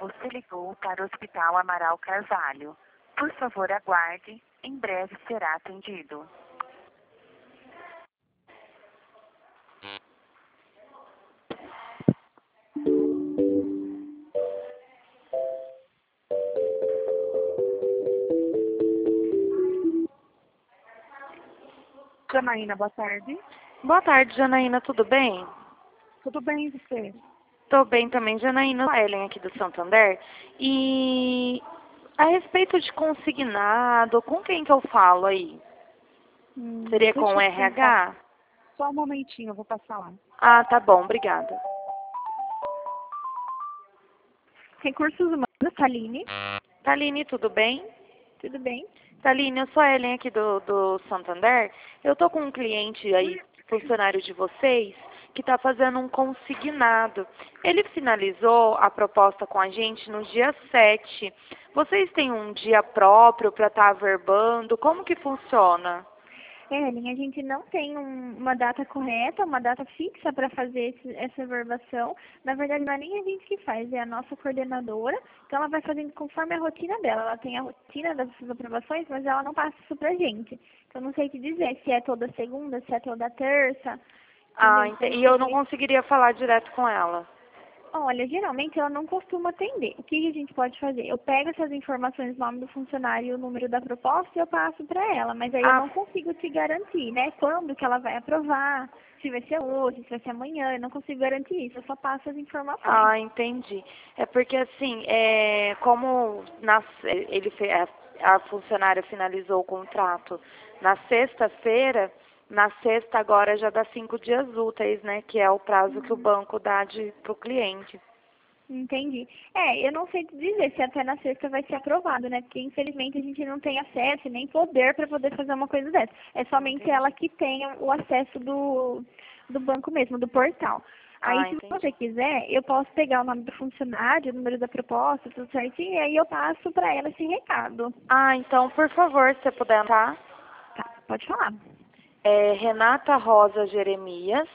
Você ligou para o Hospital Amaral Carvalho. Por favor, aguarde. Em breve será atendido. Janaína, boa tarde. Boa tarde, Janaína, tudo bem? Tudo bem, e você? Tô bem também, Janaína. A Ellen aqui do Santander. E a respeito de consignado, com quem que eu falo aí? Seria com Deixa o eu pensar. RH? Só um momentinho, eu vou passar lá. Ah, tá bom, obrigada. Recursos Humanos, Taline. Taline, tudo bem? Tudo bem? Taline, eu sou a Ellen aqui do Santander. Eu tô com um cliente aí, funcionário de vocês, que está fazendo um consignado. Ele finalizou a proposta com a gente no dia 7. Vocês têm um dia próprio para estar averbando? Como que funciona? Ellen, a gente não tem uma data correta, uma data fixa para fazer essa verbação. Na verdade, não é nem a gente que faz, é a nossa coordenadora. Então, ela vai fazendo conforme a rotina dela. Ela tem a rotina das aprovações, mas ela não passa isso para a gente. Então, não sei te dizer se é toda segunda, se é toda terça. Ah, e eu não conseguiria falar direto com ela. Olha, geralmente ela não costuma atender. O que a gente pode fazer? Eu pego essas informações, o nome do funcionário e o número da proposta e eu passo para ela. Mas aí eu não consigo te garantir, né? Quando que ela vai aprovar, se vai ser hoje, se vai ser amanhã. Eu não consigo garantir isso, eu só passo as informações. Ah, entendi. É porque assim, como a funcionária finalizou o contrato na sexta-feira, na sexta agora já dá 5 dias úteis, né? Que é o prazo que o banco dá para o cliente. Entendi. Eu não sei te dizer se até na sexta vai ser aprovado, né? Porque infelizmente a gente não tem acesso nem poder para poder fazer uma coisa dessa. É somente ela que tem o acesso do banco mesmo, do portal. Aí, se você quiser, eu posso pegar o nome do funcionário, o número da proposta, tudo certinho, e aí eu passo para ela esse recado. Ah, então, por favor, se você puder anotar. Tá, pode falar. É Renata Rosa Jeremias.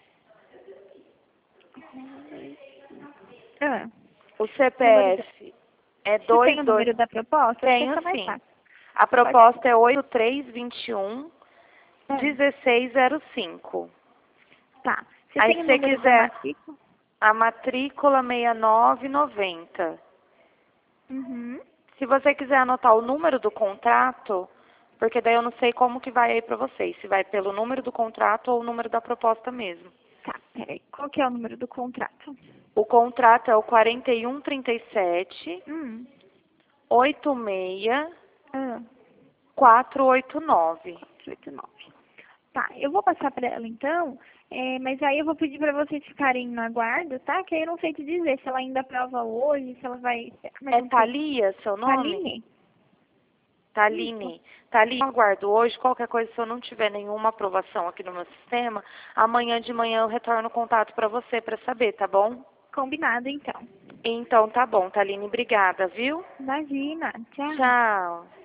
O CPF é 22... Você tem o número da proposta? Tenho sim. A proposta é 8321-1605. Tá. Você Aí, tem se você quiser matrícula? a matrícula 6990. Se você quiser anotar o número do contrato, porque daí eu não sei como que vai aí para vocês, se vai pelo número do contrato ou o número da proposta mesmo. Tá, peraí. Qual que é o número do contrato? O contrato é o 4137 86 489. 489. Tá, eu vou passar para ela então, mas aí eu vou pedir para vocês ficarem no aguardo, tá? Que aí eu não sei te dizer se ela ainda aprova hoje, se ela vai... É Thalia seu nome? Taline. Taline. Taline, eu aguardo hoje. Qualquer coisa, se eu não tiver nenhuma aprovação aqui no meu sistema, amanhã de manhã eu retorno o contato para você para saber, tá bom? Combinado, então. Então, tá bom, Taline. Obrigada, viu? Imagina. Tchau. Tchau.